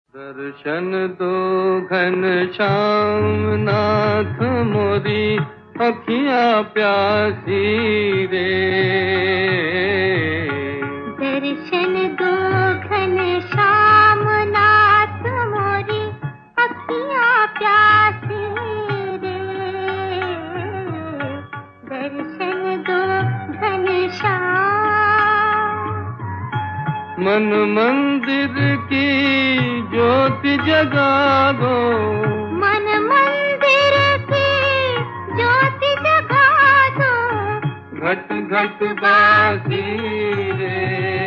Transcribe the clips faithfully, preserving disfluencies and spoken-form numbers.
दर्शन दो घनश्याम नाथ मोरी अखियाँ प्यासी रे। दर्शन दो घनश्याम नाथ मोरी अखियाँ प्यासी रे। दर्शन दो घनश्याम। मन मंदिर की ज्योति जगा दो। मन मंदिर की ज्योति जगा दो। घट घट बासी रे।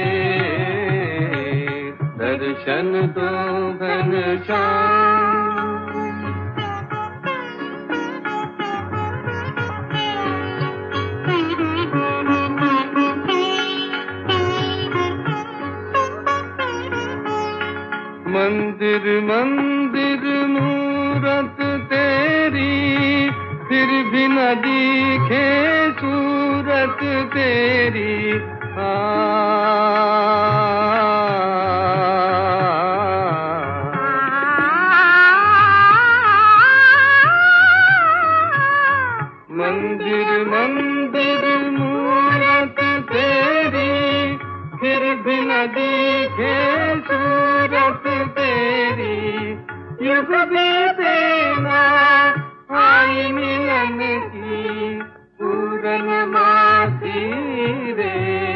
दर्शन दो घनश्याम। मंदिर मंदिर मूरत तेरी, फिर भी न दिखे सूरत तेरी। आ मंदिर मंदिर मूरत तेरी, फिर भी न दिखे सूरत तेरी। युग बीते ना आई मिलन की पूर्णमासी रे।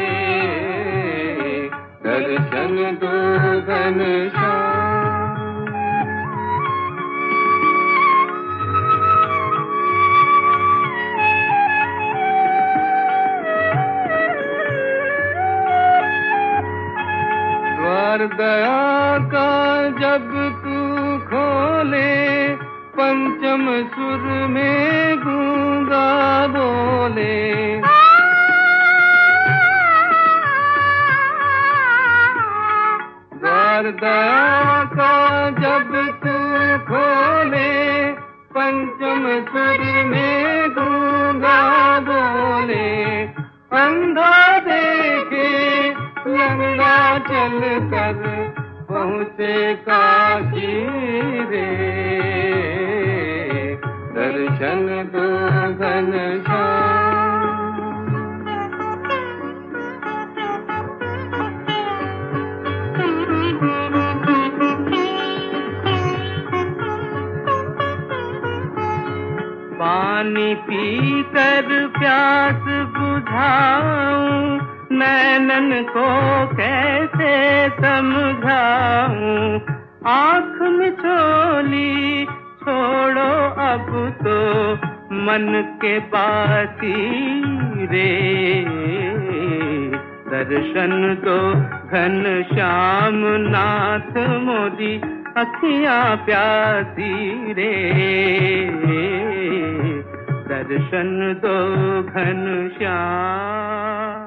दर्शन दो घनश्याम। द्वार दया का जब तू खोले, पंचम सुर में गूंगा बोले। द्वार दया का जब तू खोले, पंचम सुर में गूंगा बोले। अंधा देखे लंगड़ा चल कर पहुँचे काशी रे। दर्शन दो घनश्याम। पानी पीकर प्यास बुझाऊं, नैनन को कैसे समझाऊं। आँख मिचोली छोड़ो अब तो मन के बासी रे। दर्शन दो घनश्याम नाथ मोरी अखियाँ प्यासी रे। दर्शन दो घनश्याम।